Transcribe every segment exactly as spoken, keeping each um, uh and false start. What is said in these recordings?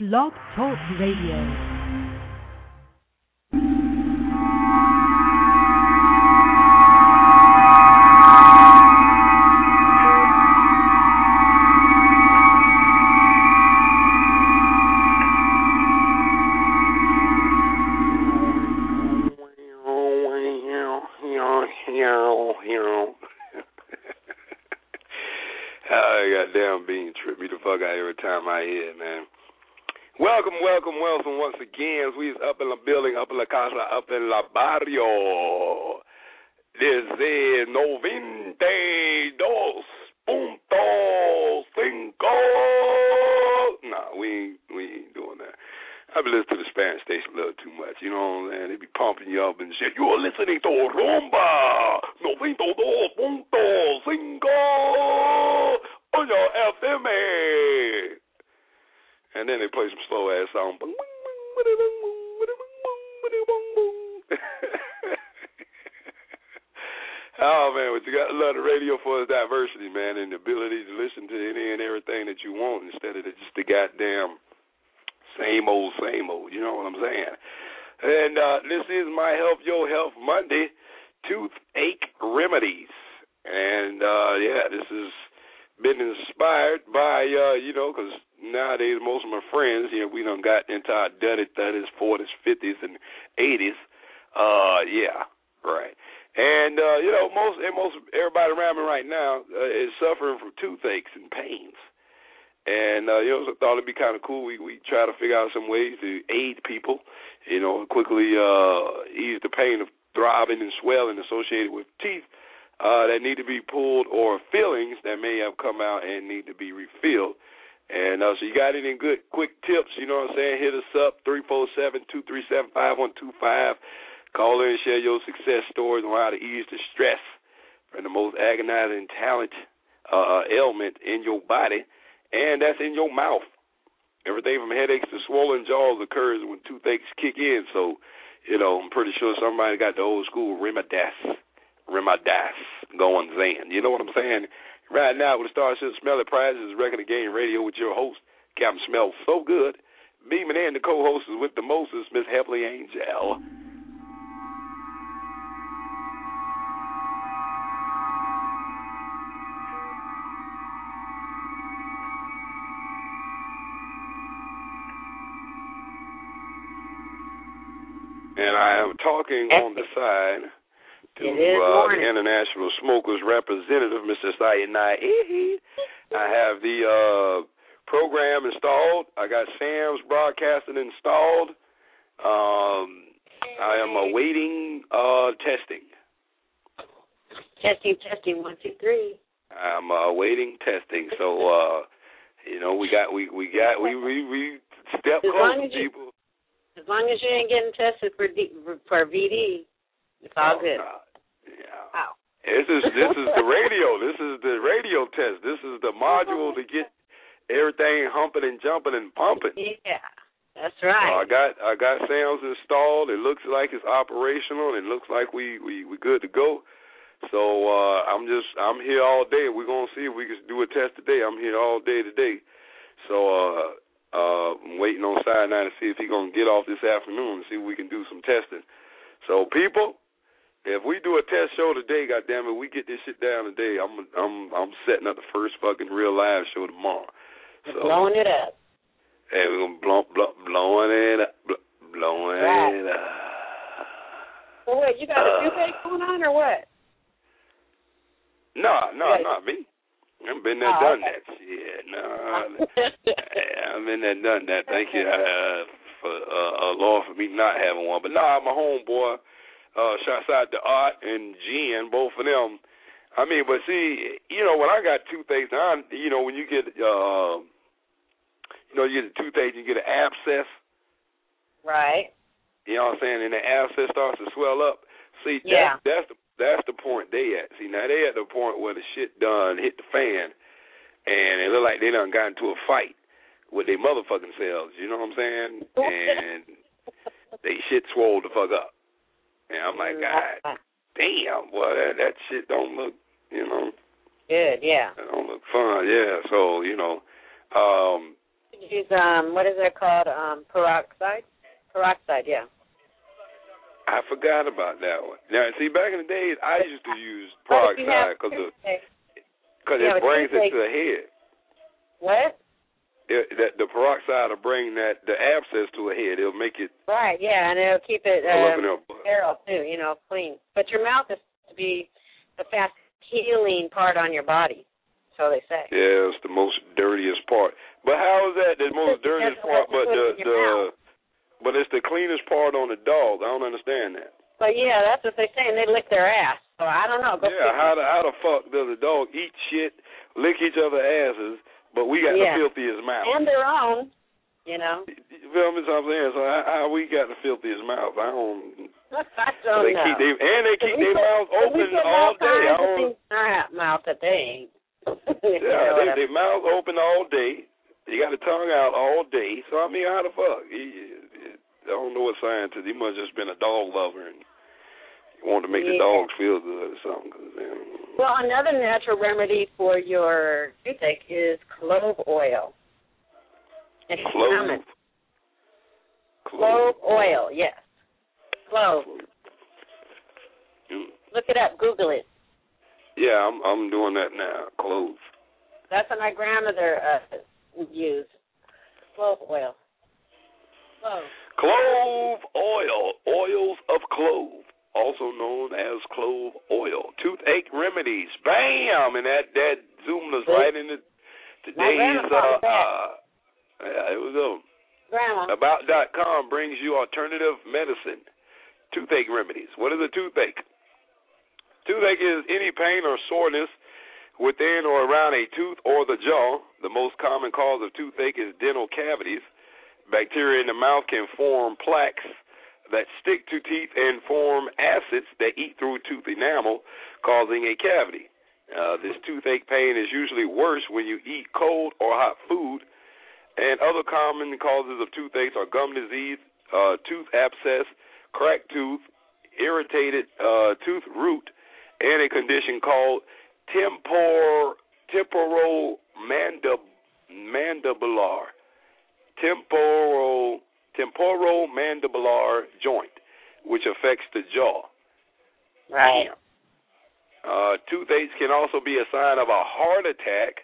Blog Talk Radio. Goddamn bean trip me the fuck out every time I hear it, man. Welcome, welcome, welcome once again. We's up in the building, up in la casa, up in la barrio. This is noventa dos punto cinco. Nah, we ain't, we ain't doing that. I've been listening to the Spanish station a little too much, you know what I'm saying? They be pumping you up and shit. You're listening to Rumba noventa dos punto cinco on your F M A. And then they play some slow ass song. Oh man, but you got to love the radio for its diversity, man, and the ability to listen to any and everything that you want instead of just the goddamn same old, same old. You know what I'm saying? And uh, this is My Health, Your Health Monday, Toothache Remedies. And uh, yeah, this has been inspired by, uh, you know, because nowadays most of my friends, you know, we done got into our dirty thirties, forties, fifties, and eighties. Uh, yeah, right. And, uh, you know, most and most everybody around me right now uh, is suffering from toothaches and pains. And, uh, you know, so I thought it'd be kind of cool. We, we try to figure out some ways to aid people, you know, quickly uh, ease the pain of throbbing and swelling associated with teeth uh, that need to be pulled or fillings that may have come out and need to be refilled. And uh, so you got any good, quick tips, you know what I'm saying? Hit us up, three four seven, two three seven, five one two five. Call in and share your success stories on how to ease the stress from the most agonizing talent uh, ailment in your body, and that's in your mouth. Everything from headaches to swollen jaws occurs when toothaches kick in. So, you know, I'm pretty sure somebody got the old school Remedies, Remedies going Zan. You know what I'm saying? Right now, with the Starship Smelly Prizes, Record Game Radio with your host, Captain Smells So Good. Beaming in the co-host is with the Moses, Miss Heavenly Angel. And I am talking on the side to uh, the International Smokers representative, Mister Sayanai. I have the uh, program installed. I got Sam's broadcasting installed. Um, I am awaiting uh, testing. Testing, testing, one, two, three. I'm uh, awaiting testing. So, uh, you know, we got, we, we got, we, we, we step close, people. As long as you ain't getting tested for D, for V D, it's all oh, good. God. Yeah. Wow. This is this is the radio. This is the radio test. This is the module to get everything humping and jumping and pumping. Yeah, that's right. So I got I got Sam's installed. It looks like it's operational. It looks like we we we good to go. So uh, I'm just I'm here all day. We're gonna see if we can do a test today. I'm here all day today. So. uh Uh, I'm waiting on Side nine to see if he's going to get off this afternoon and see if we can do some testing. So, people, if we do a test show today, goddammit, we get this shit down today, I'm I'm I'm setting up the first fucking real live show tomorrow. So, blowing it up. Hey, we're going to blow, blow, blowing it up, blow, blowing right. it up. Well, wait, you got a toothache uh, going on or what? No, no, not me. I've been there, oh, done okay. that shit. No, I've been there, done that. Thank you uh, for uh, uh, Lord for me not having one. But nah, my homeboy, uh, shouts out to Art and Jen, both of them. I mean, but see, you know, when I got toothaches, now, you know, when you get, uh, you know, you get a toothache, you get an abscess. Right. You know what I'm saying? And the abscess starts to swell up. See, yeah. that's, that's the That's the point they at. See, now they at the point where the shit done hit the fan, and it look like they done got into a fight with their motherfucking selves. You know what I'm saying? And they shit swole the fuck up. And I'm like, God damn, boy, that, that shit don't look, you know. Good, yeah. That don't look fun, yeah. So, you know, um, use, um, what is it called? Um, peroxide? Peroxide, yeah. I forgot about that one. Now, see, back in the days, I used to use peroxide because it brings it to the head. What? It, that the peroxide will bring that the abscess to a head. It'll make it right. Yeah, and it'll keep it um, sterile too. You know, clean. But your mouth is to be the fast healing part on your body. So they say. Yeah, it's the most dirtiest part. But how is that the most dirtiest part? But the the but it's the cleanest part on the dog. I don't understand that. But yeah, that's what they say, and they lick their ass. So I don't know. Go yeah, how the how the fuck does a dog eat shit, lick each other's asses? But we got yeah. the filthiest mouth. And their own, you know. You feel me? So I'm saying, so how, how we got the filthiest mouth? I don't. I don't they know. Keep they, and they keep their mouths open all day. I don't. Our mouth that they ain't. yeah, they, their mouths open all day. You got the tongue out all day. So I mean, how the fuck? He, I don't know what scientist. He must have just been a dog lover and wanted to make yeah. the dogs feel good or something. Cause, um, well, another natural remedy for your toothache is clove oil. It's clove? common. Clove oil, yes. Clove. Mm. Look it up. Google it. Yeah, I'm I'm doing that now. Clove. That's what my grandmother uh, used. Clove oil. Clove. Clove oil. Oils of clove, also known as clove oil. Toothache remedies. Bam! And that, that zoomed us right into today's, uh, uh, yeah, it was um, Grandma. About dot com brings you alternative medicine. Toothache remedies. What is a toothache? Toothache is any pain or soreness within or around a tooth or the jaw. The most common cause of toothache is dental cavities. Bacteria in the mouth can form plaques that stick to teeth and form acids that eat through tooth enamel, causing a cavity. Uh, this toothache pain is usually worse when you eat cold or hot food. And other common causes of toothaches are gum disease, uh, tooth abscess, cracked tooth, irritated uh, tooth root, and a condition called tempor, temporal mandib, mandibular. Temporal, temporal mandibular joint, which affects the jaw. Right. Uh, toothaches can also be a sign of a heart attack.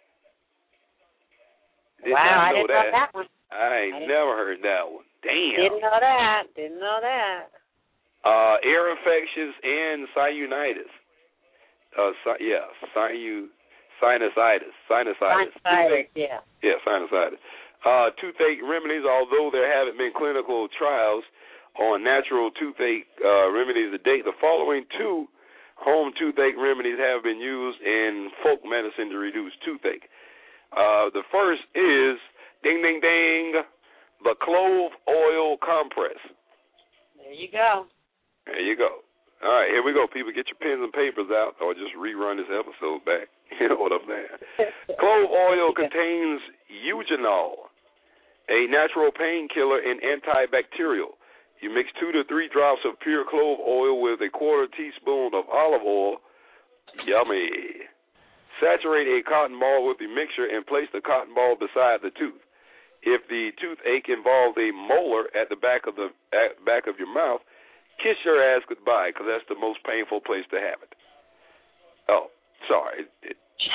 Did wow, not I know didn't that. know that one. I ain't I never heard that one. Damn. Didn't know that. Didn't know that. Uh, ear infections and sinusitis. Uh, si- yeah, sinu, sinusitis, sinusitis. Sinusitis, yeah. Yeah, sinusitis. Uh, toothache remedies, although there haven't been clinical trials on natural toothache uh, remedies to date, the following two home toothache remedies have been used in folk medicine to reduce toothache. Uh, the first is, ding, ding, ding, the clove oil compress. There you go. There you go. All right, here we go, people. Get your pens and papers out or just rerun this episode back. You know what I'm saying? Clove oil contains eugenol, a natural painkiller and antibacterial. You mix two to three drops of pure clove oil with a quarter teaspoon of olive oil. Yummy. Saturate a cotton ball with the mixture and place the cotton ball beside the tooth. If the toothache involves a molar at the back of the at back of your mouth, kiss your ass goodbye, because that's the most painful place to have it. Oh, sorry. It, it,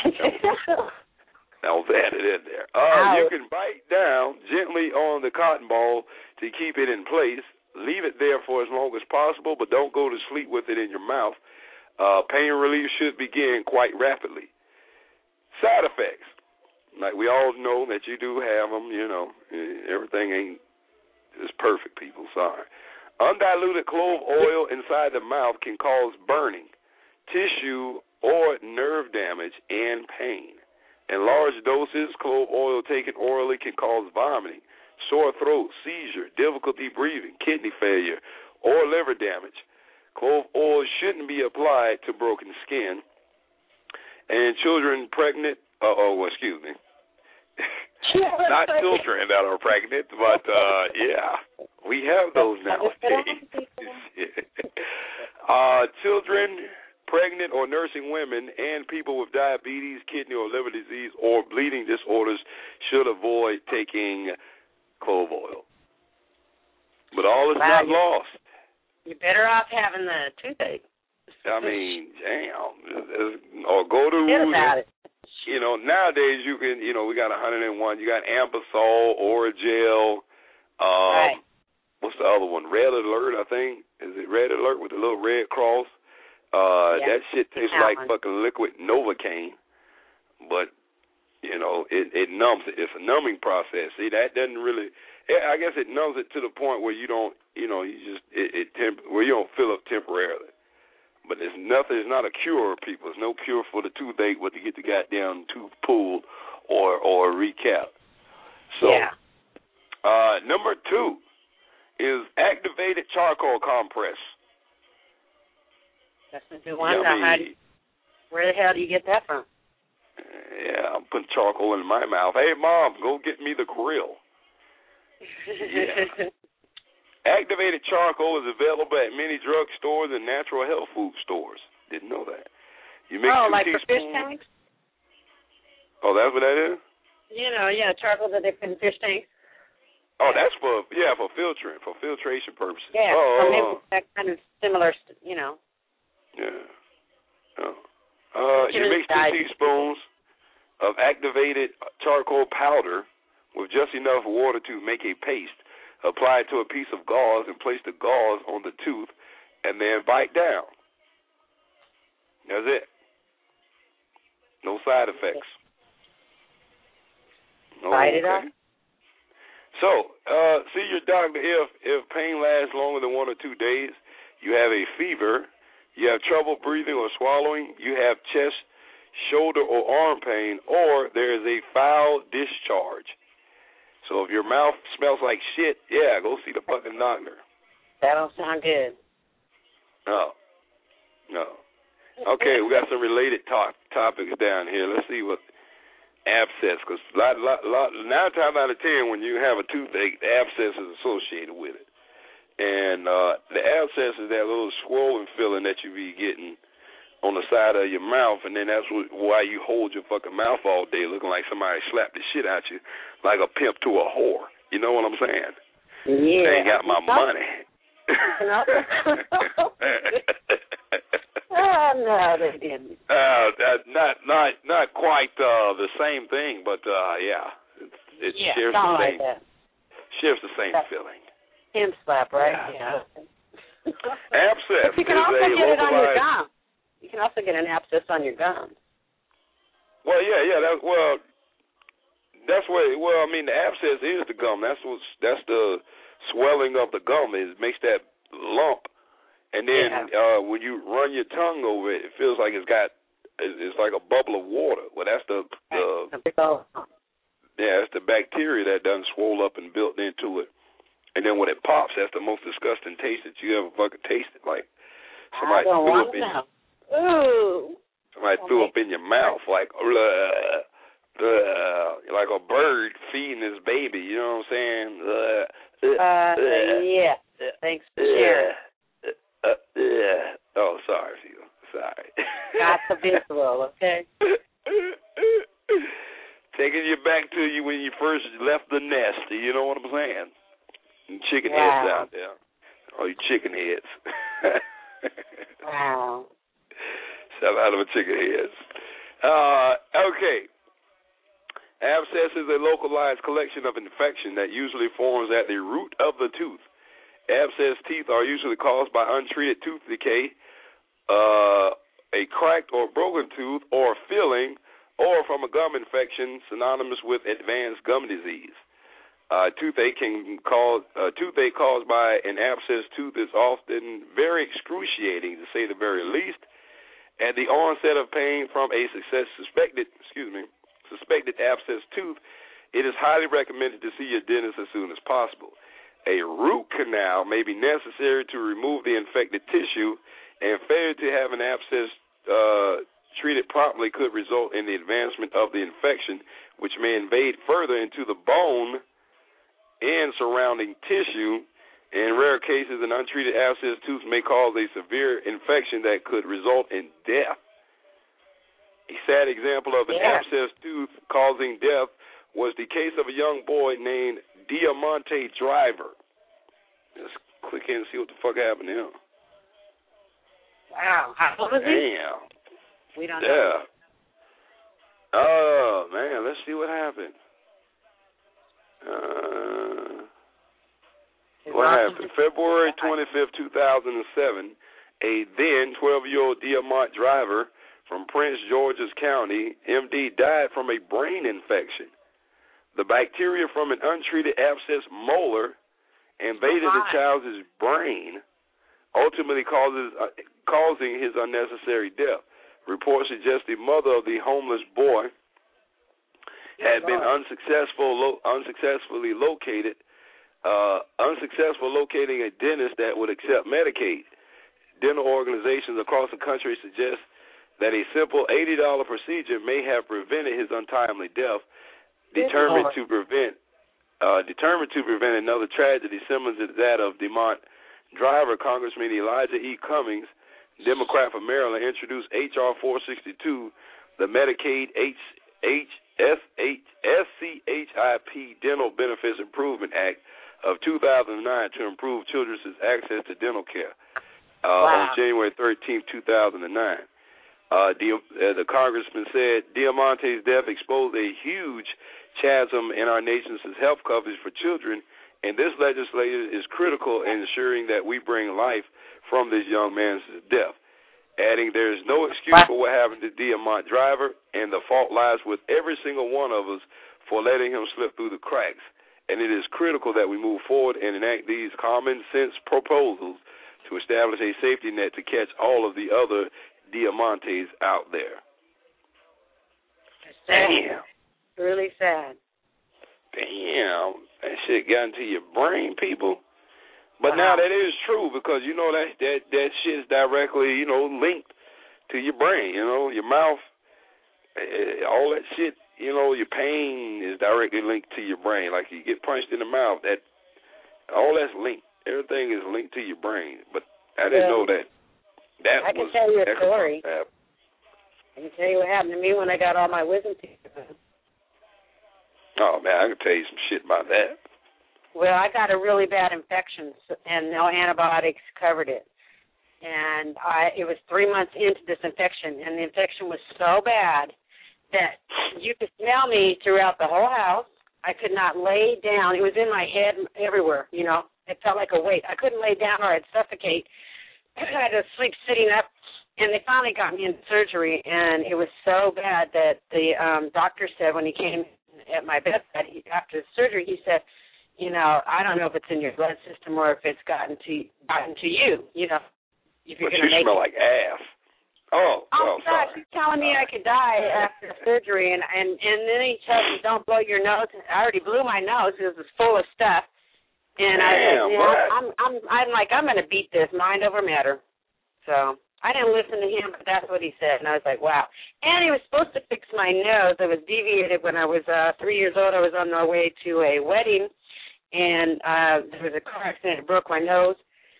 that was added in there. Uh, you can bite down gently on the cotton ball to keep it in place. Leave it there for as long as possible, but don't go to sleep with it in your mouth. Uh, pain relief should begin quite rapidly. Side effects. Like we all know that you do have them, you know. Everything ain't is perfect, people. Sorry. Undiluted clove oil inside the mouth can cause burning, tissue, or nerve damage and pain. In large doses, clove oil taken orally can cause vomiting, sore throat, seizure, difficulty breathing, kidney failure, or liver damage. Clove oil shouldn't be applied to broken skin. And children pregnant, uh, oh, excuse me. Not children that are pregnant, but, uh, yeah, we have those nowadays. uh, children pregnant or nursing women and people with diabetes, kidney or liver disease, or bleeding disorders should avoid taking clove oil. But all is wow, not lost. You're better off having the toothache. I mean, damn. Or go to, Forget about it. You know, nowadays you can, you know, we got one hundred and one. You got Ambisol, Oragel. Um, right. What's the other one? Red Alert, I think. Is it Red Alert with the little red cross? Uh, yeah. That shit tastes that like one. fucking liquid Novocaine. But, you know, it, it numbs it. It's a numbing process. See, that doesn't really, I guess it numbs it to the point where you don't, you know, you just, it, it temp, where you don't fill up temporarily. But there's nothing, it's not a cure, people. There's no cure for the toothache, but to get the goddamn tooth pulled or, or recapped. So, yeah. uh, number two is activated charcoal compress. That's a good one. Yeah, I mean, How do you, where the hell do you get that from? Yeah, I'm putting charcoal in my mouth. Hey, Mom, go get me the grill. Yeah. Activated charcoal is available at many drug stores and natural health food stores. Didn't know that. You make oh, two like for teaspoons. fish tanks? Oh, that's what that is? You know, yeah, charcoal that they put in fish tanks. Oh, that's for, yeah, for filtering, for filtration purposes. Yeah, oh, or maybe that kind of similar, you know. Yeah. Oh. Uh, you mix two teaspoons of activated charcoal powder with just enough water to make a paste. Apply it to a piece of gauze and place the gauze on the tooth and then bite down. That's it. No side effects. Oh, bite it okay. up. So, uh, see your doctor if, if pain lasts longer than one or two days, you have a fever, you have trouble breathing or swallowing, you have chest, shoulder, or arm pain, or there is a foul discharge. So if your mouth smells like shit, yeah, go see the fucking doctor. That don't sound good. No. No. Okay, we got some related talk, topics down here. Let's see what abscess, because lot, lot, lot, nine times out of ten when you have a toothache, the abscess is associated with it. And uh, the abscess is that little swollen feeling that you be getting on the side of your mouth, and then that's what, why you hold your fucking mouth all day looking like somebody slapped the shit out you like a pimp to a whore. You know what I'm saying? Yeah. They ain't got my money. Oh, no, they didn't. Uh, not not not quite uh, the same thing, but uh, yeah, it, it yeah, shares the same like that. shares the same That's feeling. Pimp slap, right? Yeah. yeah. Abscess. But you can is also a get it on your localized... gum. You can also get an abscess on your gums. Well, yeah, yeah. That well, that's where. Well, I mean, the abscess is the gum. That's what's that's the swelling of the gum. It makes that lump, and then yeah. uh, when you run your tongue over it, it feels like it's got. It's like a bubble of water. Well, that's the the. Yeah, it's the bacteria that done swole up and built into it, and then when it pops, that's the most disgusting taste that you ever fucking tasted. Like somebody I don't threw want up to in. know. Ooh. Somebody threw up in your mouth like blah, blah, like a bird feeding his baby. You know what I'm saying? Uh, uh, uh, yeah. Thanks for sharing. Uh, uh, uh, oh, sorry, Sheila. Sorry. Got the visual, okay? Taking you back to you when you first left the nest. You know what I'm saying? And chicken wow. heads out there. Oh, you chicken heads. Wow. Shut out of a chicken heads. Uh, okay. Abscess is a localized collection of infection that usually forms at the root of the tooth. Abscess teeth are usually caused by untreated tooth decay, uh, a cracked or broken tooth, or filling, or from a gum infection synonymous with advanced gum disease. Uh, toothache can cause uh, toothache caused by an abscessed tooth is often very excruciating, to say the very least. At the onset of pain from a success, suspected, excuse me, suspected abscessed tooth, it is highly recommended to see your dentist as soon as possible. A root canal may be necessary to remove the infected tissue, and failure to have an abscess uh, treated properly could result in the advancement of the infection, which may invade further into the bone and surrounding tissue In rare cases, an untreated abscess tooth may cause a severe infection that could result in death. A sad example of an yeah. abscess tooth causing death was the case of a young boy named Diamante Driver. Let's click in and see what the fuck happened to him. Wow. How old was he? Damn. We don't yeah. know. Oh, man, let's see what happened. Uh, what happened? February twenty-fifth, two thousand seven, a then twelve-year-old Diamante Driver from Prince George's County, M D, died from a brain infection. The bacteria from an untreated abscess molar invaded the child's brain, ultimately causes uh, causing his unnecessary death. Reports suggest the mother of the homeless boy had been unsuccessful, lo- unsuccessfully located, uh, unsuccessful locating a dentist that would accept Medicaid. Dental organizations across the country suggest that a simple eighty dollars procedure may have prevented his untimely death. Determined to prevent, uh, determined to prevent another tragedy similar to that of Diamante Driver, Congressman Elijah E. Cummings, Democrat from Maryland, introduced H R four sixty-two, the Medicaid H H S C H I P Dental Benefits Improvement Act of two thousand nine to improve children's access to dental care. Uh, wow. On January thirteenth, two thousand nine. Uh, the, uh, the congressman said Diamante's death exposed a huge chasm in our nation's health coverage for children, and this legislation is critical in ensuring that we bring life from this young man's death. Adding, there is no excuse for what happened to Diamante Driver, and the fault lies with every single one of us for letting him slip through the cracks. And it is critical that we move forward and enact these common sense proposals to establish a safety net to catch all of the other Diamantes out there. Damn. Really sad. Damn. That shit got into your brain, people. But wow. now that is true because, you know, that, that, that shit is directly, you know, linked to your brain, you know, your mouth, all that shit, you know, your pain is directly linked to your brain. Like you get punched in the mouth, that all that's linked. Everything is linked to your brain. But I didn't well, know that. That I was, can tell you a that story. I can tell you what happened to me when I got all my wisdom teeth. Oh, man, I can tell you some shit about that. Well, I got a really bad infection, and no antibiotics covered it. And I, it was three months into this infection, and the infection was so bad that you could smell me throughout the whole house. I could not lay down. It was in my head everywhere, you know. It felt like a weight. I couldn't lay down or I'd suffocate. I had to sleep sitting up, and they finally got me into surgery, and it was so bad that the um, doctor said when he came at my bedside he, after the surgery, he said, you know, I don't know if it's in your blood system or if it's gotten to gotten to you, you know. If you're but gonna you make smell it. like ass. Oh, oh, oh gosh, sorry. he's telling me I could die after surgery, and, and, and then he tells me don't blow your nose. I already blew my nose because it was full of stuff. And Damn, I said, you know, right. I'm, I'm, I'm like, I'm going to beat this mind over matter. So I didn't listen to him, but that's what he said. And I was like, wow. And he was supposed to fix my nose. It was deviated when I was uh, three years old. I was on my way to a wedding, and uh, there was a car accident. It broke my nose.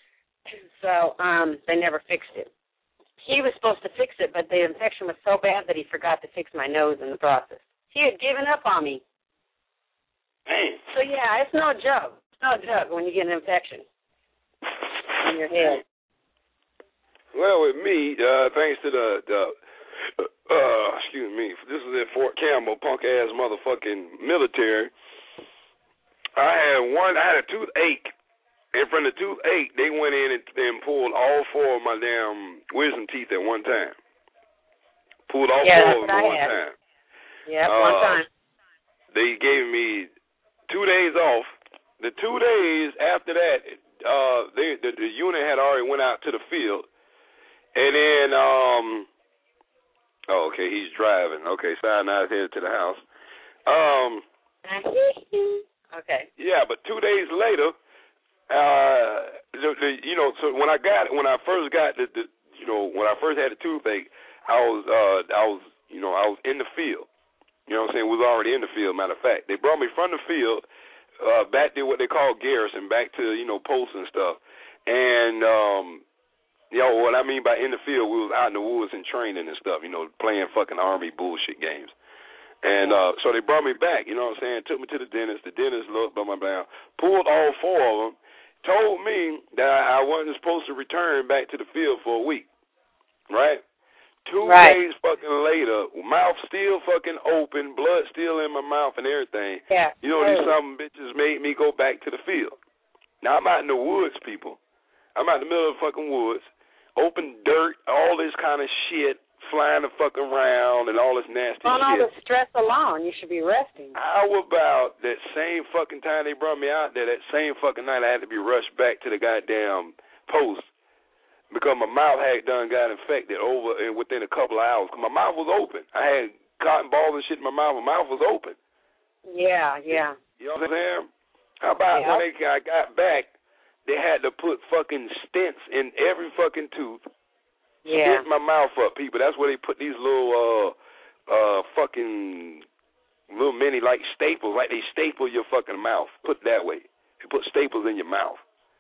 So um, they never fixed it. He was supposed to fix it, but the infection was so bad that he forgot to fix my nose in the process. He had given up on me. Damn. So, yeah, it's no joke. It's no joke when you get an infection in your head. Well, with me, uh, thanks to the, the uh, excuse me, this is at Fort Campbell, punk-ass motherfucking military. I had one, I had a toothache. And from the toothache, they went in and, and pulled all four of my damn wisdom teeth at one time. Pulled all yeah, four of them at one had. time. Yeah, uh, one time. They gave me two days off. The two days after that, uh, they, the, the unit had already went out to the field. And then, um, oh, okay, he's driving. Okay, so now he's headed to the house. Um, okay. Yeah, but two days later, Uh, the, the, you know, so when I got, when I first got the, the, you know, when I first had the toothache, I was, uh, I was, you know, I was in the field. You know what I'm saying? We was already in the field. Matter of fact, they brought me from the field uh, back to what they call garrison, back to, you know, posts and stuff. And, um, you know, what I mean by in the field, we was out in the woods and training and stuff, you know, playing fucking Army bullshit games. And uh, so they brought me back, you know what I'm saying, took me to the dentist. The dentist looked, blah, blah, blah, pulled all four of them, told me that I wasn't supposed to return back to the field for a week, right? Two right. days fucking later, mouth still fucking open, blood still in my mouth and everything. Yeah. You know, these some bitches made me go back to the field. Now, I'm out in the woods, people. I'm out in the middle of the fucking woods, open dirt, all this kind of shit, flying the fucking around and all this nasty On shit. all the stress alone, you should be resting. How about that same fucking time they brought me out there, that same fucking night I had to be rushed back to the goddamn post because my mouth had done got infected over and within a couple of hours. Cause my mouth was open. I had cotton balls and shit in my mouth. My mouth was open. Yeah, yeah. You know what I'm saying? How about yeah. when they, I got back, they had to put fucking stents in every fucking tooth. Yeah. Stint my mouth up, people. That's where they put these little uh uh fucking little mini like staples, like they staple your fucking mouth. Put it that way. They put staples in your mouth.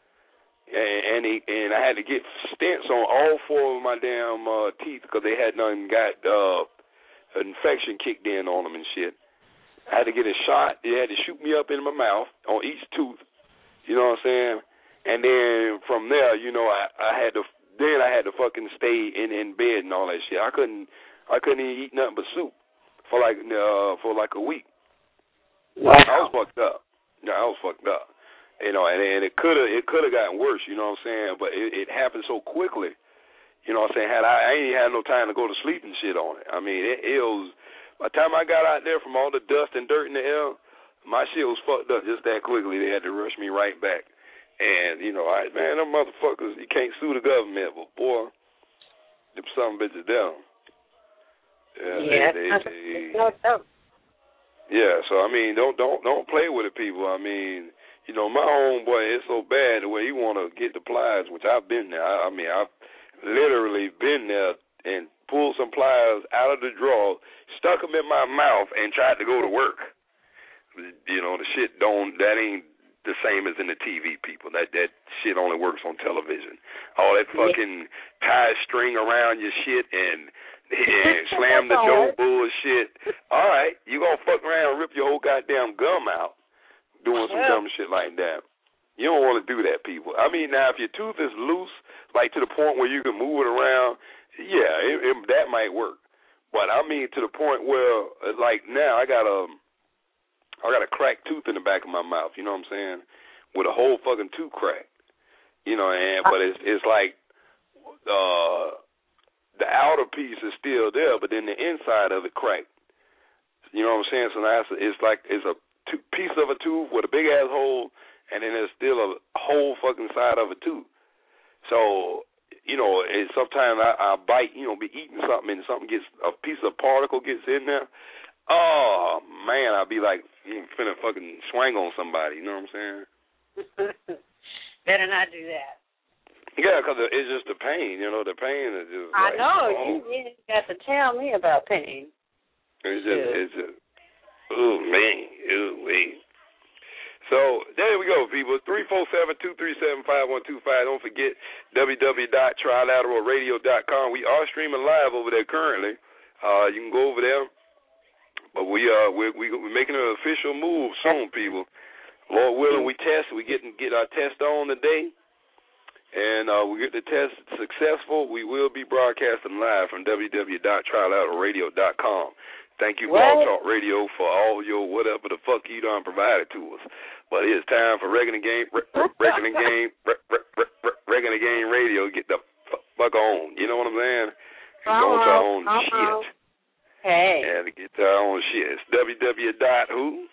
And and, they, and I had to get stents on all four of my damn uh, teeth because they had done got uh, an infection kicked in on them and shit. I had to get a shot. They had to shoot me up in my mouth on each tooth. You know what I'm saying? And then from there, you know, I, I had to. Then I had to fucking stay in, in bed and all that shit. I couldn't I couldn't even eat nothing but soup for like uh, for like a week. Wow. I was fucked up. Yeah, I was fucked up. You know, and, and it could have it could have gotten worse. You know what I'm saying? But it, it happened so quickly. You know what I'm saying? Had I, I ain't had no time to go to sleep and shit on it. I mean, it, it was by the time I got out there from all the dust and dirt in the air, my shit was fucked up just that quickly. They had to rush me right back. And, you know, I man, them motherfuckers, you can't sue the government, but, boy, them some bitches down. Yeah, yeah they, it's they, no joke. Yeah, so, I mean, don't don't don't play with it, people. I mean, you know, my homeboy is so bad the way he want to get the pliers, which I've been there. I, I mean, I've literally been there and pulled some pliers out of the drawer, stuck them in my mouth, and tried to go to work. You know, the shit don't, that ain't the same as in the T V, people. That that shit only works on television. All that fucking tie string around your shit and, and slam the door bullshit. All right, you gonna fuck around and rip your whole goddamn gum out doing some dumb shit like that. You don't want to do that, people. I mean, now if your tooth is loose, like to the point where you can move it around, yeah, it, it, that might work. But I mean, to the point where, like now, I got a I got a cracked tooth in the back of my mouth, you know what I'm saying? With a whole fucking tooth cracked. You know, and but it's it's like uh the outer piece is still there, but then the inside of it cracked. You know what I'm saying? So now it's, it's like it's a t- piece of a tooth with a big ass hole, and then there's still a whole fucking side of a tooth. So, you know, and sometimes I, I bite, you know, be eating something and something gets, a piece of particle gets in there. Oh, man, I'd be like, you finna fucking swing on somebody, you know what I'm saying? Better not do that. Yeah, because it's just the pain, you know, the pain is just I like, know, oh. you, you got to tell me about pain. It's just, yeah. it's just, oh, man, oh, wait. So, there we go, people. three four seven, two three seven, five one two five. Don't forget, w w w dot trilateral radio dot com. We are streaming live over there currently. Uh, you can go over there. But we uh we we we're making an official move soon, people. Lord willing, we test. We get get our test on today, and uh, we get the test successful. We will be broadcasting live from w w w dot trilateral radio dot com. Thank you, Blog Talk Radio, for all your whatever the fuck you done provided to us. But it's time for Reckoning Game, Reckoning Game, Reckoning Game Radio. Get the fuck on. You know what I'm saying? Go to our own shit. Hey. And to get to our own shit. It's www. Dot who?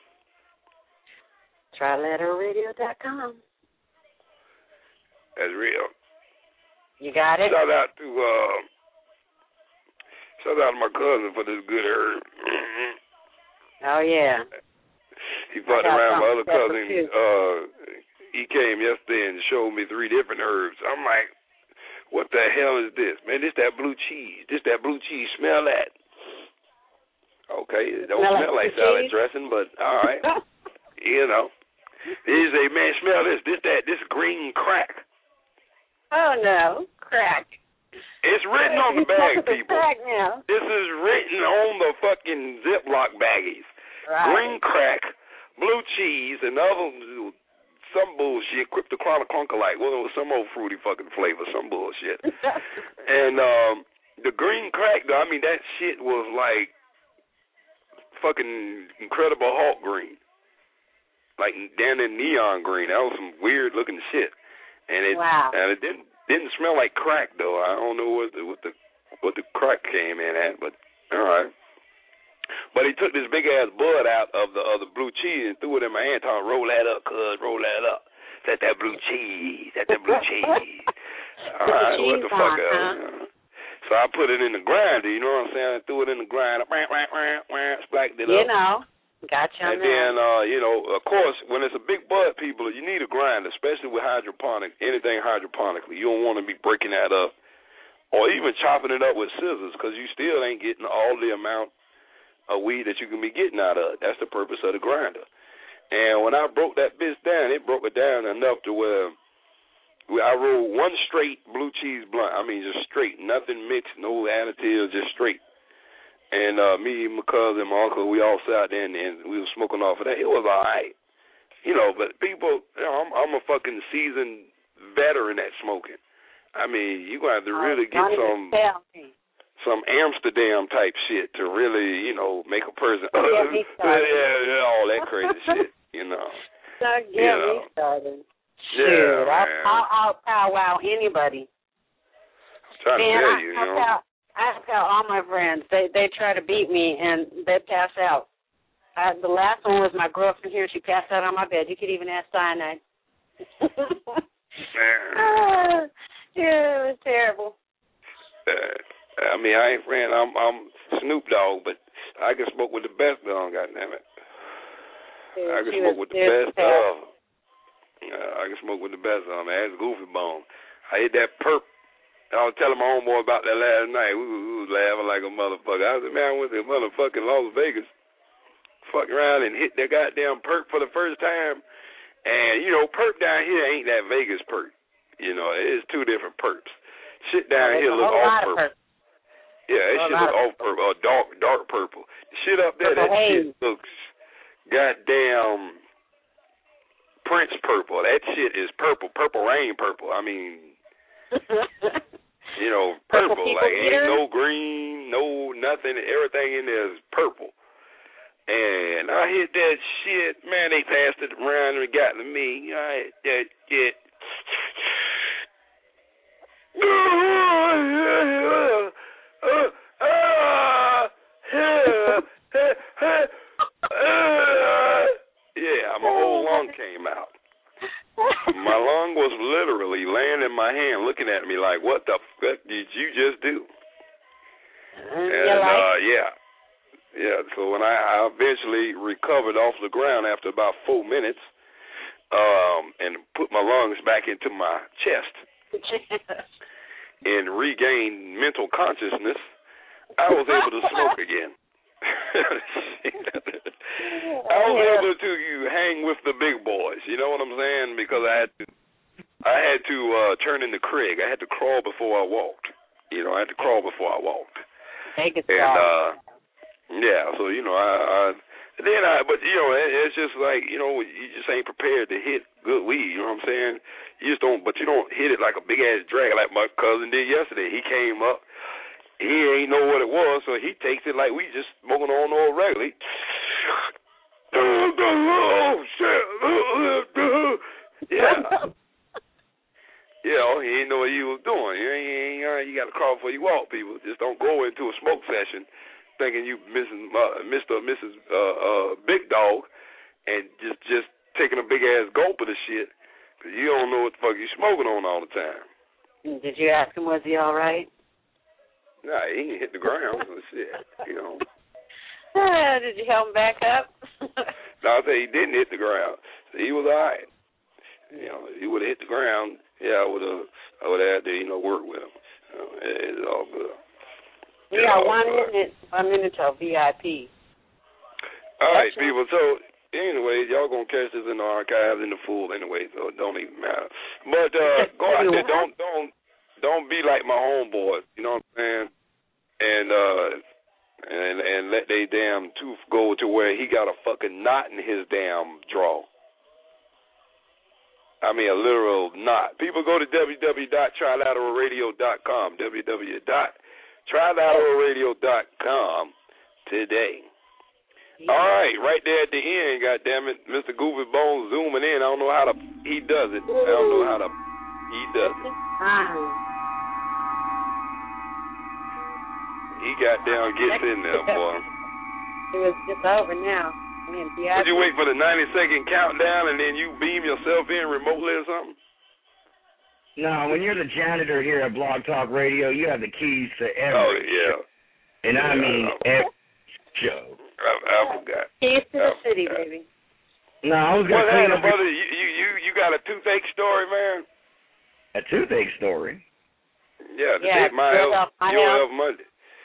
trilateral radio dot com. That's real. You got it? Shout out to uh, shout out to my cousin for this good herb. Oh yeah. He brought around my other cousin. Uh, he came yesterday and showed me three different herbs. I'm like, what the hell is this? Man, this that blue cheese. This that blue cheese. Smell that. Okay, it don't smell, smell like salad cheese? dressing, but all right. You know. He say, man, smell this, this, that, this green crack. Oh, no, crack. It's written on the bag, people. Crack now. This is written on the fucking Ziploc baggies. Right. Green crack, blue cheese, and other, some bullshit, cryptochronicolite. Well, it was some old fruity fucking flavor, some bullshit. And um, the green crack, though, I mean, that shit was like fucking Incredible Hulk green. Like down in neon green. That was some weird looking shit. And it wow. and it didn't didn't smell like crack though. I don't know what the what the what the crack came in at, but all right. But he took this big ass bud out of the of the blue cheese and threw it in my hand, telling me, roll that up, cuz, roll that up. That's that blue cheese. That's that blue cheese. All right, what the fuck on, else? Huh? So I put it in the grinder, you know what I'm saying? I threw it in the grinder, splacked it up. You know. Gotcha. And then, uh, you know, of course, when it's a big bud, people, you need a grinder, especially with hydroponic, anything hydroponically. You don't want to be breaking that up or even chopping it up with scissors because you still ain't getting all the amount of weed that you can be getting out of it. That's the purpose of the grinder. And when I broke that bitch down, it broke it down enough to where I rolled one straight blue cheese blunt. I mean, just straight, nothing mixed, no additives, just straight. And uh, me, my cousin, my uncle, we all sat there and, and we were smoking off of that. It was all right. You know, but people, you know, I'm, I'm a fucking seasoned veteran at smoking. I mean, you're going to have to really get some some Amsterdam type shit to really, you know, make a person, uh, yeah, yeah, all that crazy shit, you know. Don't get you know. me started. Yeah, Shoot, man. I'll, I'll powwow anybody. I'm trying man, to tell I, you, you I know. Pow, I tell all my friends, they they try to beat me and they pass out. I, the last one was my girlfriend here. She passed out on my bed. You could even ask Cyanide. uh, yeah, it was terrible. Uh, I mean, I ain't friend. I'm I'm Snoop Dogg, but I can smoke with the best of them. Goddamn it, Dude, I can was, smoke with the best of. Uh, I can smoke with the best of them. That's Goofy Bone. I hit that perp. I was telling my homeboy about that last night. We, we was laughing like a motherfucker. I said, man, I went to motherfucking Las Vegas, fuck around and hit that goddamn perk for the first time. And, you know, perk down here ain't that Vegas perk. You know, it's two different perks. Shit down oh, here look off purple. Yeah, that shit look off purple, or dark, dark purple. The shit up there, that shit looks goddamn Prince purple. That shit is purple, purple rain purple. I mean... You know, purple, purple like ain't no green, no nothing, everything in there is purple. And I hit that shit, man, they passed it around and got to me. I hit that shit. Yeah, my whole lung came out. My lung was literally laying in my hand looking at me like, what the fuck did you just do? And, uh, yeah. Yeah, so when I, I eventually recovered off the ground after about four minutes um, and put my lungs back into my chest and regained mental consciousness, I was able to smoke again. I was able to hang with the big boys, you know what I'm saying? Because I had to, I had to uh, turn into Craig. I had to crawl before I walked. You know, I had to crawl before I walked. Take it and uh, yeah, so you know, I, I then I, but you know, it, it's just like you know, you just ain't prepared to hit good weed. You know what I'm saying? You just don't, but you don't hit it like a big ass drag like my cousin did yesterday. He came up. He ain't know what it was, so he takes it like we just smoking on old regularly. Oh, shit. Yeah. You know, he ain't know what he was doing. You, ain't, ain't, you got to crawl before you walk, people. Just don't go into a smoke session thinking you missing uh, Mister or Missus Uh, uh, Big Dog and just, just taking a big-ass gulp of the shit because you don't know what the fuck you smoking on all the time. Did you ask him, was he all right? Nah, he didn't hit the ground. So shit, you know. Uh, did you help him back up? No, I say he didn't hit the ground. So he was all right. You know, if he would have hit the ground, yeah, I would have, I would have had to, you know, work with him. You know, it, it's all good. We got one good. minute, one minute till V I P. All right, people. So anyway, y'all gonna catch this in the archives in the full anyway, so it don't even matter. But uh, go out there, don't don't don't be like my homeboys, you know what I'm saying? And uh, and and let they damn tooth go to where he got a fucking knot in his damn jaw. I mean, a literal knot. People go to w w w dot trilateral radio dot com, w w w dot trilateral radio dot com today. All right, right there at the end, goddammit, Mister Goofy Bones zooming in. I don't know how to, he does it. I don't know how to, he does it. He goddamn gets in there, boy. It was just over now. Would you wait for the ninety second countdown and then you beam yourself in remotely or something? No, when you're the janitor here at Blog Talk Radio, you have the keys to every Oh, yeah. show. And yeah, I mean every show. I, I forgot. Keys to the I city, forgot. baby. No, I was going What to clean happened, up brother? You, you, you, you got a toothache story, man? a toothache story. Yeah, the Yeah, day my build health, up my your health. health Monday.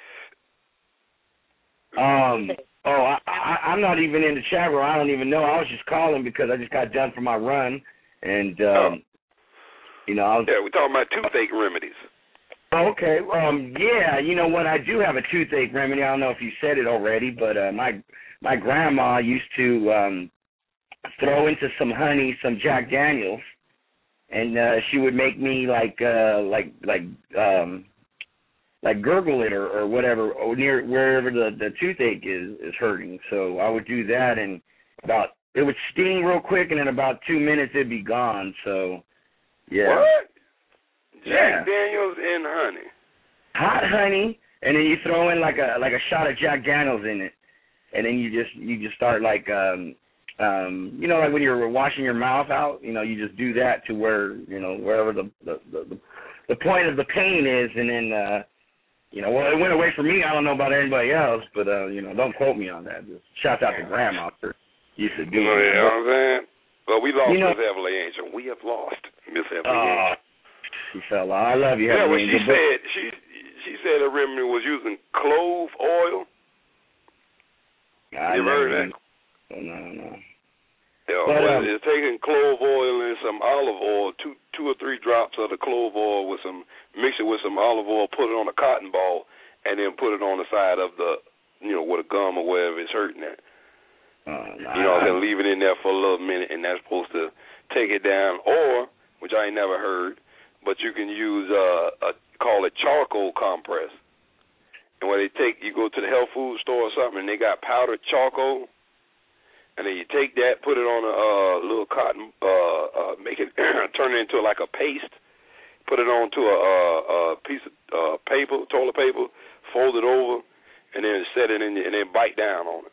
Um, oh, I, I, I'm not even in the chat room. I don't even know. I was just calling because I just got done for my run. And, um, Oh. you know, I was... Yeah, we're talking about toothache remedies. Okay, um, yeah, you know what, I do have a toothache remedy. I don't know if you said it already, but uh, my my grandma used to um, throw into some honey some Jack Daniels, and uh, she would make me like uh, like like um, like gurgle it or, or whatever or near wherever the, the toothache is, is hurting. So I would do that, and about it would sting real quick, and in about two minutes it'd be gone. So yeah. What? Jack Yeah. Daniels and honey. Hot honey, and then you throw in like a like a shot of Jack Daniels in it, and then you just you just start like um um you know like when you're washing your mouth out, you know you just do that to where you know wherever the the the, the point of the pain is, and then uh you know well it went away for me. I don't know about anybody else, but uh you know don't quote me on that. Just shout out to grandma for used to do You know, it. you know what I'm saying? Well, we lost You know- Miss Evelyn Angel. We have lost Miss Evelyn Oh, Angel. she fell off. I love you. Yeah, Heavenly well, she Angel, but- said she she said her remedy was using clove oil. I You ever heard never- that? No, no, no. Yeah, But, well, um, it's taking clove oil and some olive oil, two two or three drops of the clove oil with some mix it with some olive oil, put it on a cotton ball, and then put it on the side of the you know with a gum or wherever it's hurting at. Uh, You know, and leave it in there for a little minute, and that's supposed to take it down. Or, which I ain't never heard, but you can use uh, a call it charcoal compress. And where they take, you go to the health food store or something, and they got powdered charcoal, and then you take that, put it on a uh, little cotton, uh, uh, make it turn it into like a paste, put it onto a, a, a piece of uh, paper, toilet paper, fold it over, and then set it in, and then bite down on it.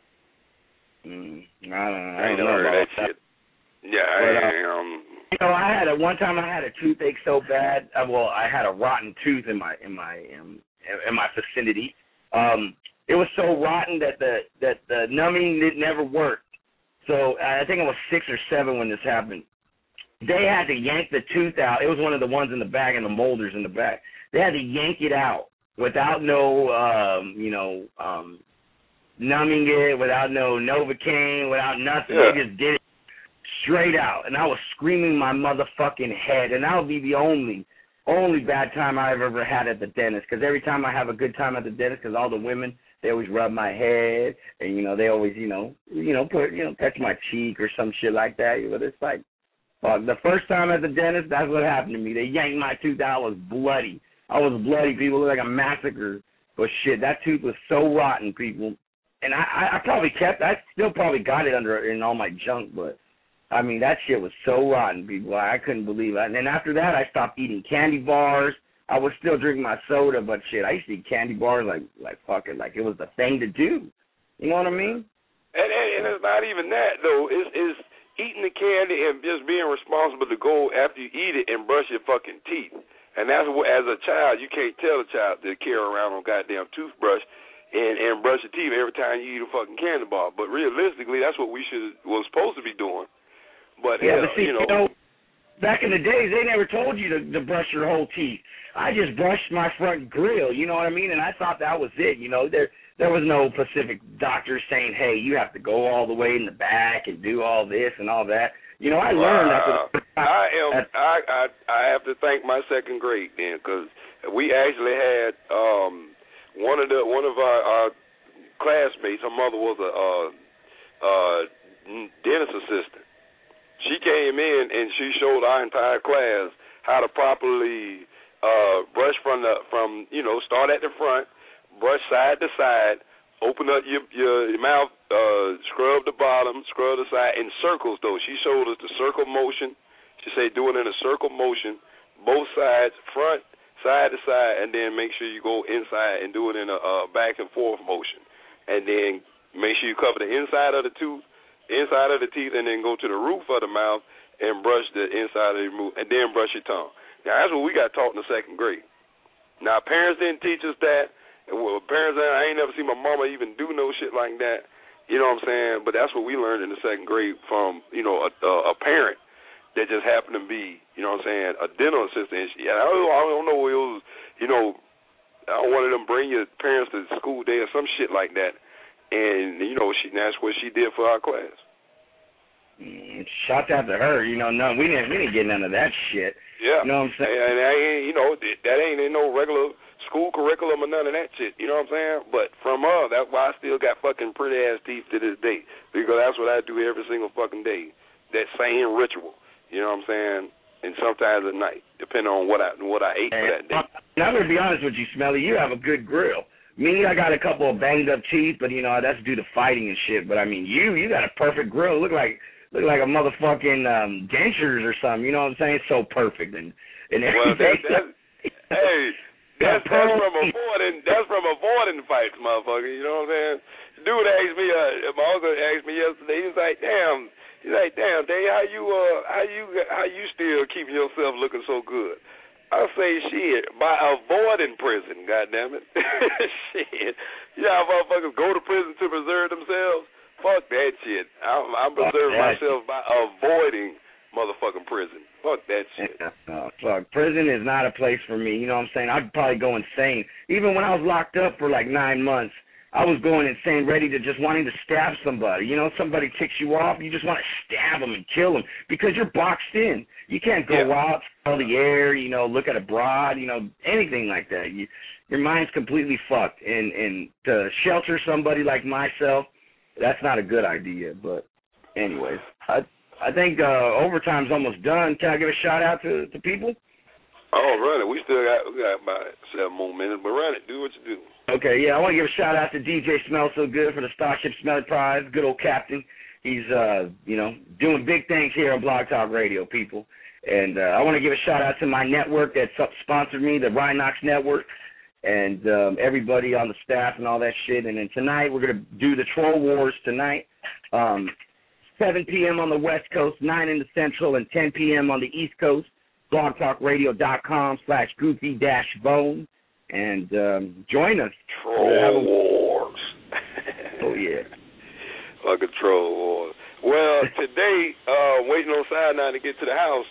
Mm, I don't, I I don't ain't know never heard about that shit. Yeah, I But, uh, ain't, um, You know, I had a one time I had a toothache so bad. Uh, well, I had a rotten tooth in my in my in, in my vicinity. Um, it was so rotten that the that the numbing it never worked. So I think I was six or seven when this happened. They had to yank the tooth out. It was one of the ones in the back and the molders in the back. They had to yank it out without no, um, you know, um, numbing it, without no Novocaine, without nothing. Yeah. They just did it straight out, and I was screaming my motherfucking head, and that would be the only, only bad time I've ever had at the dentist, because every time I have a good time at the dentist, because all the women, they always rub my head, and, you know, they always, you know, you know, put, you know, touch my cheek or some shit like that, but it's like, fuck, the first time at the dentist, that's what happened to me. They yanked my tooth out. I was bloody. I was bloody, people. It looked like a massacre, but shit, that tooth was so rotten, people, and I, I, I probably kept, I still probably got it under, in all my junk, but I mean, that shit was so rotten, people. I couldn't believe it. And then after that, I stopped eating candy bars. I was still drinking my soda, but shit, I used to eat candy bars like, like fucking, like it was the thing to do. You know what I mean? and, and and it's not even that though. It's, it's eating the candy and just being responsible to go after you eat it and brush your fucking teeth. And that's what, as a child, you can't tell a child to carry around a goddamn toothbrush and and brush your teeth every time you eat a fucking candy bar. But realistically, that's what we should was supposed to be doing. But Yeah, hell, but see, you know, you know, back in the days, they never told you to, to brush your whole teeth. I just brushed my front grill, you know what I mean? And I thought that was it, you know. There there was no Pacific doctor saying, hey, you have to go all the way in the back and do all this and all that. You know, I learned wow. that. I am. I, I I have to thank my second grade then, because we actually had um, one of the one of our, our classmates. Her mother was a uh, uh, dentist assistant. She came in and she showed our entire class how to properly uh, brush from the from you know start at the front, brush side to side, open up your your mouth, uh, scrub the bottom, scrub the side in circles. Though she showed us the circle motion. She said do it in a circle motion, both sides, front, side to side, and then make sure you go inside and do it in a uh, back and forth motion, and then make sure you cover the inside of the tooth. Inside of the teeth, and then go to the roof of the mouth and brush the inside of the mouth, and then brush your tongue. Now, that's what we got taught in the second grade. Now, parents didn't teach us that. Well, parents, I ain't never seen my mama even do no shit like that. You know what I'm saying? But that's what we learned in the second grade from, you know, a, a, a parent that just happened to be, you know what I'm saying, a dental assistant. And she, I, don't, I don't know, it was, you know, I wanted them bring your parents to school day or some shit like that. And, you know, she, that's what she did for our class. Mm, shout out to her. You know, no, we didn't, we didn't get none of that shit. Yeah. You know what I'm saying? And, and I ain't, you know, that ain't in no regular school curriculum or none of that shit. You know what I'm saying? But from her, that's why I still got fucking pretty-ass teeth to this day. Because that's what I do every single fucking day. That same ritual. You know what I'm saying? And sometimes at night, depending on what I what I ate and, for that day. Now, I'm going to be honest with you, Smelly. You have a good grill. Me, I got a couple of banged up teeth, but you know that's due to fighting and shit. But I mean, you, you got a perfect grill. Look like, look like a motherfucking um, dentures or something. You know what I'm saying? So perfect and and well, everything. That, that's, hey, that's that's from avoiding that's from avoiding fights, motherfucker. You know what I'm saying? Dude asked me, uh, my uncle asked me yesterday. He was like, "Damn," he's like, "Damn, Dave, how you, uh, how you, how you still keeping yourself looking so good?" I say shit by avoiding prison, goddammit. Shit. Y'all motherfuckers go to prison to preserve themselves? Fuck that shit. I'm, I'm preserving myself by avoiding motherfucking prison. Fuck that shit. Oh, fuck. Prison is not a place for me. You know what I'm saying? I'd probably go insane. Even when I was locked up for like nine months, I was going insane, ready to just wanting to stab somebody. You know, somebody ticks you off, you just want to stab them and kill them because you're boxed in. You can't go yeah. out, smell the air, you know, look at a broad, you know, anything like that. You, your mind's completely fucked. And, and to shelter somebody like myself, that's not a good idea. But anyways, I I think uh, overtime's almost done. Can I give a shout out to, to people? Oh, run it. We still got, we got about seven more minutes, but run it. Do what you do. Okay, yeah, I want to give a shout-out to D J Smell So Good for the Starship Smelly Prize, good old captain. He's, uh, you know, doing big things here on Blog Talk Radio, people. And uh, I want to give a shout-out to my network that sponsored me, the Rhinox Network, and um, everybody on the staff and all that shit. And then tonight we're going to do the Troll Wars tonight, um, seven p.m. on the West Coast, nine in the Central, and ten p.m. on the East Coast. blogtalkradio.com slash goofy dash bone. And um, join us. Troll Wars. Oh, yeah. Fucking Troll Wars. Well, today, uh, waiting on Side Nine to get to the house,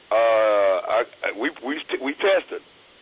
uh, I, I, we we we tested.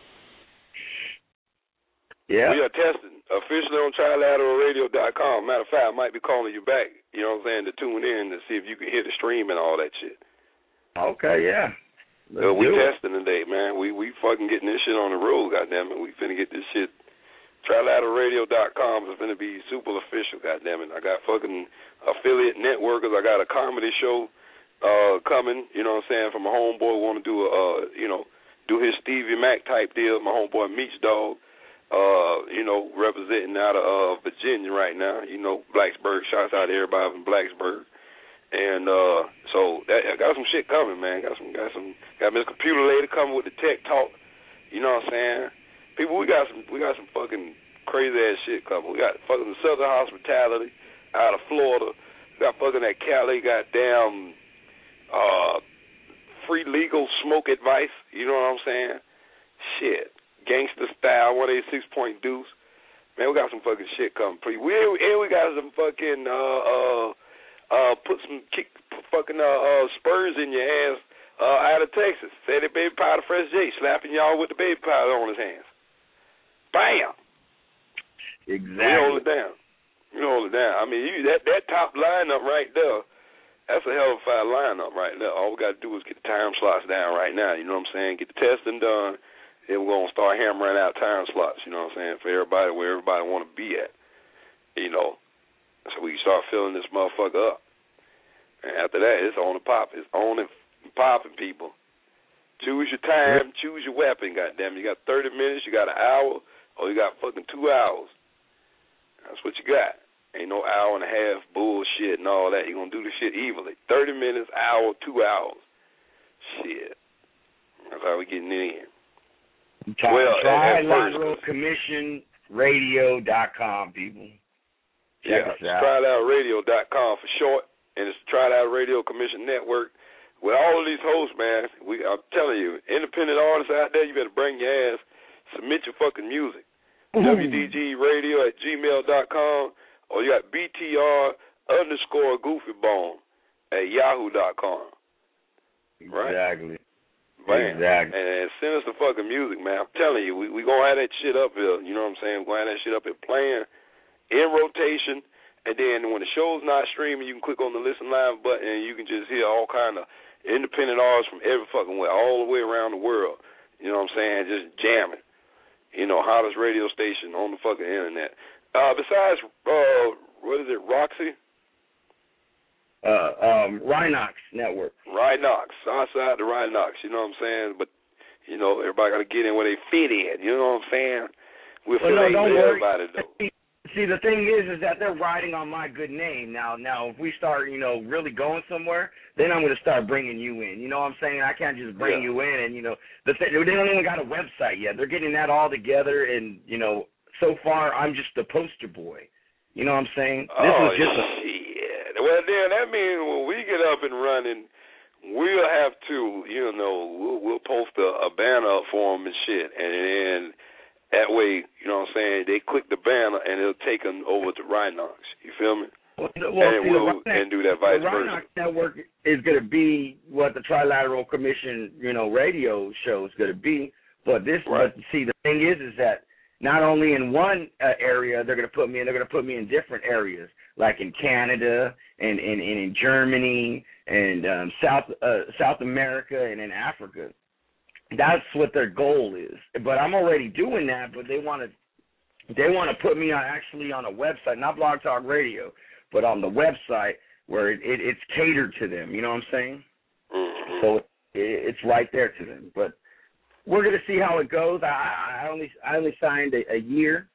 Yeah. We are testing officially on trilateral radio dot com. Matter of fact, I might be calling you back, you know what I'm saying, to tune in to see if you can hear the stream and all that shit. Okay, yeah. Uh, we testing today, man. We we fucking getting this shit on the road, goddammit. We finna get this shit. trilateral radio dot com is finna be super official, goddammit. I got fucking affiliate networkers. I got a comedy show uh, coming, you know what I'm saying, from my homeboy. Want to do a, uh, you know, do his Stevie Mac type deal. My homeboy Meech Dog, uh, you know, representing out of uh, Virginia right now. You know, Blacksburg. Shouts out to everybody from Blacksburg. And uh, so that, I got some shit coming, man. Got some, got some, got Miss Computer Lady coming with the tech talk. You know what I'm saying? People, we got some, we got some fucking crazy ass shit coming. We got fucking Southern Hospitality out of Florida. We got fucking that Cali goddamn uh, free legal smoke advice. You know what I'm saying? Shit, gangster style one eighty-six point deuce. Man, we got some fucking shit coming. We and we got some fucking uh uh. Uh, put some kick, fucking uh, uh, spurs in your ass uh, out of Texas. Say the baby powder Fresh J slapping y'all with the baby powder on his hands. Bam. Exactly. We hold it down. We hold it down. I mean, you, that that top lineup right there, that's a hell of a fine lineup right there. All we got to do is get the time slots down right now. You know what I'm saying? Get the testing done. Then we're going to start hammering out time slots, you know what I'm saying, for everybody, where everybody want to be at, you know. So we can start filling this motherfucker up. And after that, it's on and pop. It's on and popping, people. Choose your time. Choose your weapon, goddamn. You got thirty minutes, you got an hour, or you got fucking two hours. That's what you got. Ain't no hour and a half bullshit and all that. You're going to do the shit evenly. thirty minutes, hour, two hours. Shit. That's how we getting it in. Try, well, try Lateral Commission Radio dot com, people. Check yeah, us out. try out radio dot com for short, and it's Try Out Radio Commission Network. With all of these hosts, man, we I'm telling you, independent artists out there, you better bring your ass, submit your fucking music. W D G radio at gmail dot com, or you got B T R underscore Goofy Bone at yahoo dot com. Right? Exactly. Man. Exactly. And send us the fucking music, man. I'm telling you, we we gonna have that shit up here. You know what I'm saying? We're gonna have that shit up here playing in rotation, and then when the show's not streaming, you can click on the listen live button, and you can just hear all kind of independent artists from every fucking way, all the way around the world. You know what I'm saying? Just jamming. You know, hottest radio station on the fucking internet. Uh, besides, uh, what is it, Roxy? Uh, um, Rhinox Network. Rhinox, outside the Rhinox, you know what I'm saying? But, you know, everybody got to get in where they fit in, you know what I'm saying? We're well, affiliated no, with worry. everybody, though. See, the thing is, is that they're riding on my good name. Now, now, if we start, you know, really going somewhere, then I'm going to start bringing you in. You know what I'm saying? I can't just bring yeah. you in and, you know, the th- they don't even got a website yet. They're getting that all together, and, you know, so far I'm just the poster boy. You know what I'm saying? This oh, is just a shit. Well, then that means when we get up and running, we'll have to, you know, we'll, we'll post a, a banner up for them and shit, and then that way, you know what I'm saying, they click the banner and it'll take them over to Rhinox. You feel me? Well, well and see, we'll the and do that vice the versa. Rhinox Network is going to be what the Trilateral Commission, you know, radio show is going to be. But this, right. but see, the thing is, is that not only in one uh, area they're going to put me in, they're going to put me in different areas, like in Canada and, and, and in Germany and um, South uh, South America and in Africa. That's what their goal is. But I'm already doing that. But they want to they want to put me on actually on a website, not Blog Talk Radio, but on the website where it, it, it's catered to them. You know what I'm saying? Mm-hmm. So it, it's right there to them. But we're going to see how it goes. I, I only I only signed a, a year,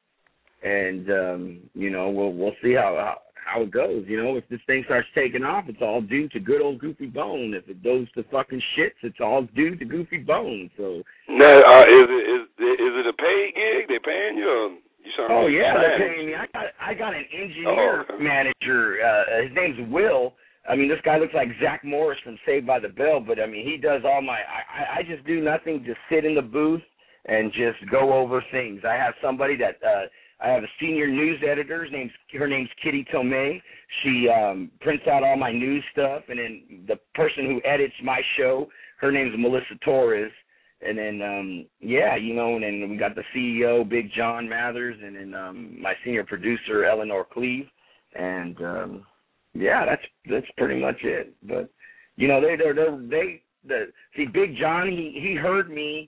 and um, you know we'll we'll see how, how how it goes. You know, if this thing starts taking off, it's all due to good old Goofy Bone. If it goes to fucking shits, it's all due to Goofy Bone. So now, uh, is it is is it a paid gig? They paying you? Or you oh yeah, they're paying me. I got I got an engineer oh, okay. manager. Uh, his name's Will. I mean, this guy looks like Zach Morris from Saved by the Bell, but I mean, he does all my. I, I just do nothing, just sit in the booth and just go over things. I have somebody that uh, I have a senior news editor. Her name's her name's Kitty Tomei. She um, prints out all my news stuff, and then the person who edits my show, her name's Melissa Torres. And then um, yeah, you know, and then we got the C E O, Big John Mathers, and then um, my senior producer, Eleanor Cleve, and. Um, Yeah, that's that's pretty much it. But you know, they they they the see Big John. He he heard me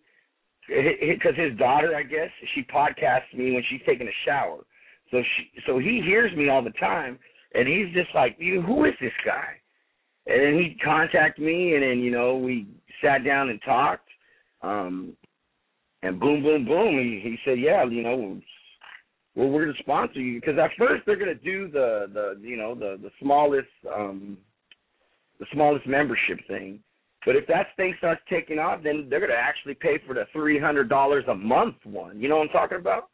because his daughter, I guess, she podcasts me when she's taking a shower. So she so he hears me all the time, and he's just like, you who is this guy? And then he'd contact me, and then you know we sat down and talked, um, and boom, boom, boom. He he said, yeah, you know. Well, we're going to sponsor you because at first they're going to do the, the you know the the smallest um, the smallest membership thing, but if that thing starts taking off, then they're going to actually pay for the three hundred dollars a month one. You know what I'm talking about?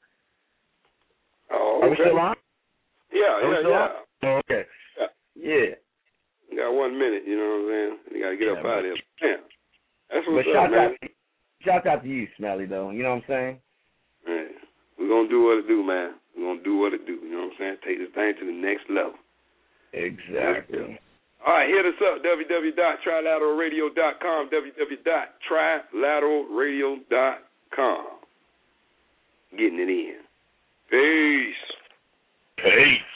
Oh, okay. Are we still on? Yeah, Are yeah, yeah. Oh, okay. Yeah. Yeah. You got one minute. You know what I'm saying? You got to get yeah, up out of here. Yeah. That's but what's shout up, man. out, shout out to you, Smelly, though. You know what I'm saying? Man. We're going to do what it do, man. We're going to do what it do. You know what I'm saying? Take this thing to the next level. Exactly. All right, hit us up, w w w dot trilateral radio dot com, w w w dot trilateral radio dot com. Getting it in. Peace. Peace.